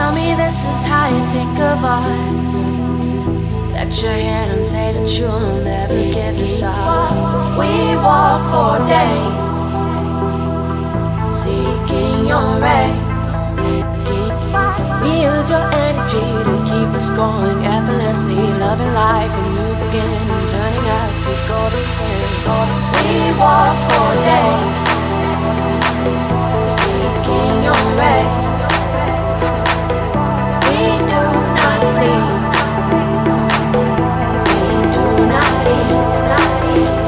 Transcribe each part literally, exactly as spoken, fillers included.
Tell me this is how you think of us. Let your hand and say that you'll never get this out. We walk for days, seeking your rays. We use your energy to keep us going effortlessly, loving life and new begin, turning us to golden spheres. We walk for days, seeking your rays. We do not sleep. We do not eat. Not eat.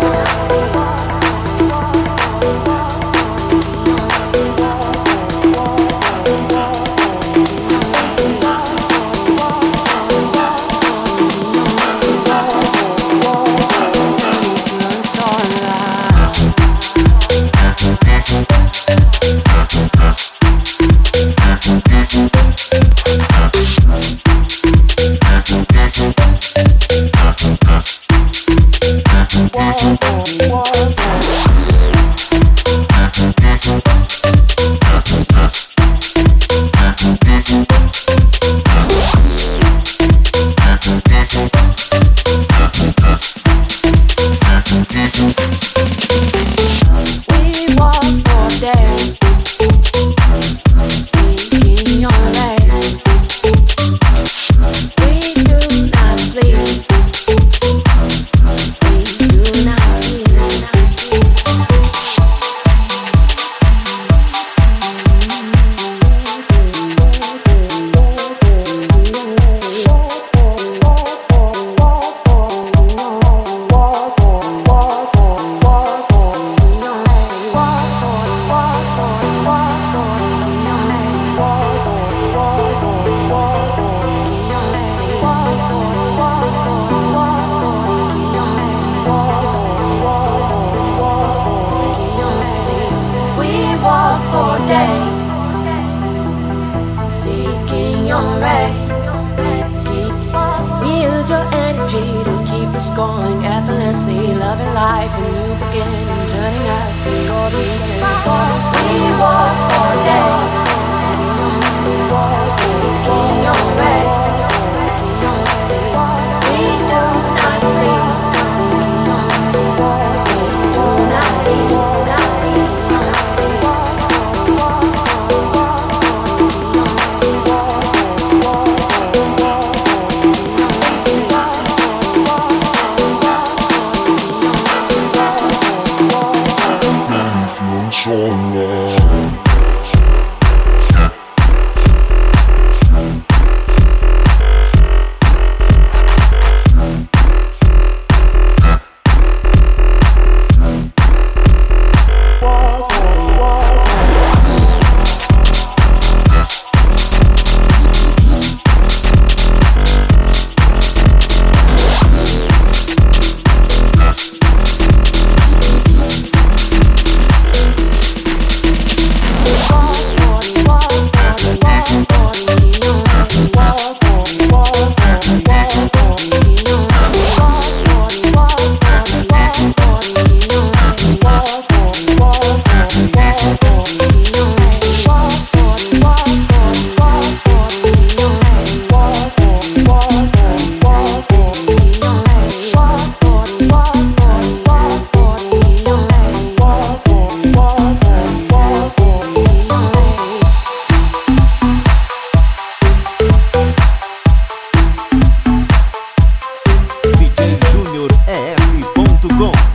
D J Júnior E F ponto com